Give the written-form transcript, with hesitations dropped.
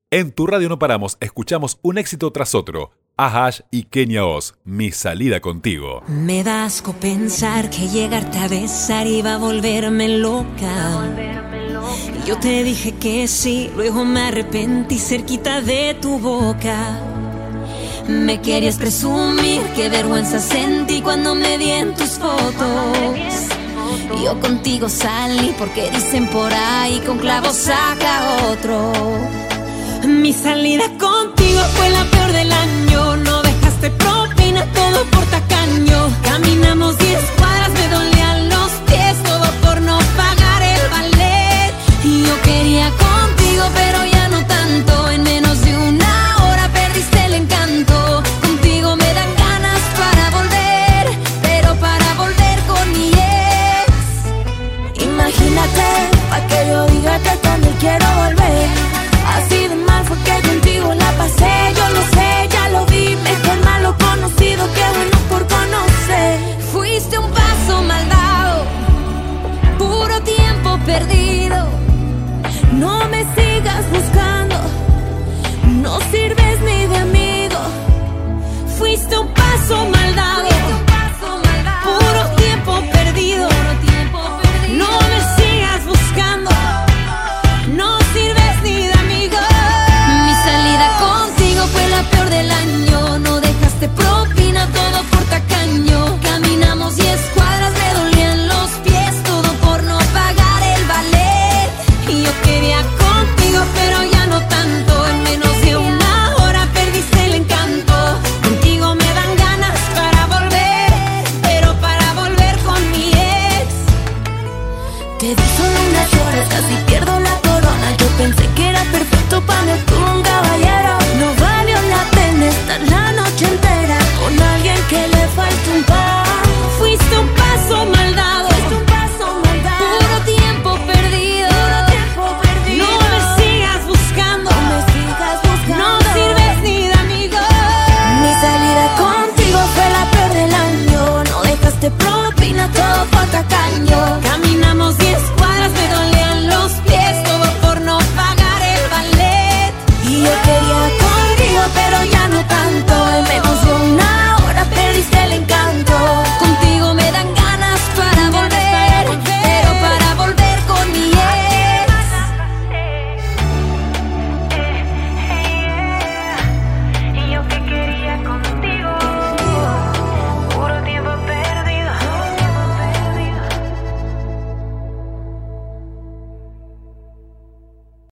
En tu radio no paramos, escuchamos un éxito tras otro. Ahash y Kenia Oz, Mi salida contigo. Me da asco pensar que llegarte a besar iba a volverme loca. Yo te dije que sí, luego me arrepentí cerquita de tu boca. Me querías presumir, qué vergüenza sentí cuando me vi en tus fotos. Yo contigo salí porque dicen por ahí con clavos saca otro. Mi salida contigo fue la peor del año. No dejaste propina, todo por taco.